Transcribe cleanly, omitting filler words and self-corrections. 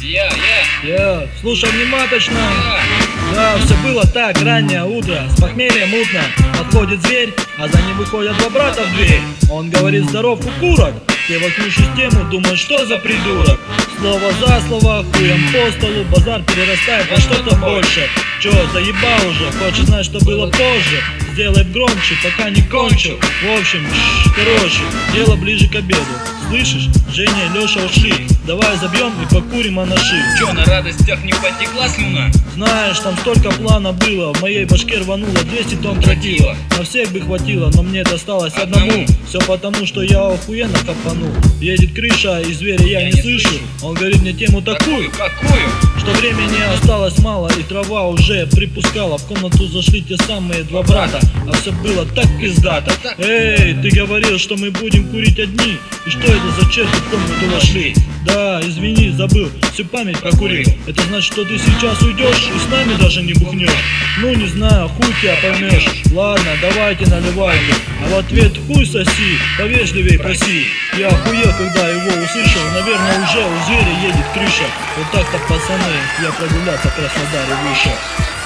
Слушай внимательно. Да, все было так, раннее утро, с похмелья мутно. Подходит зверь, а за ним выходят два брата в дверь. Он говорит: здоров, укурок. Ты вокруг систему, думаешь, что за придурок? Слово за слово, хуем по столу, базар перерастает во что-то больше. Чё, заебал уже, хочешь знать, что было позже? Сделай громче, пока не кончил. В общем, короче, дело ближе к обеду. Слышишь, Женя и Леша ушли. Давай забьем и покурим анаши. Чё, на радостях не потекла слюна? Знаешь, там столько плана было. В моей башке рвануло 200 тонн тротила. На всех бы хватило, но мне досталось одному. Все потому, что я охуенно капанул. Едет крыша, и зверя я не слышу. Он говорит мне тему такую, что времени осталось мало, и трава уже припускала. В комнату зашли те самые два брата, а все было так пиздато. Эй, ты говорил, что мы будем курить одни. И что это за черти в комнату вошли? Да, извини, забыл, всю память прокурил. Это значит, что ты сейчас уйдешь и с нами даже не бухнешь? Ну не знаю, хуй тебя поймешь. Ладно, давайте наливайте. А в ответ хуй соси, повежливей проси. Я охуел, когда его услышал. Наверное, уже у зверя едет крыша. Вот так-то, пацаны, я прогуляться в Краснодаре вышел.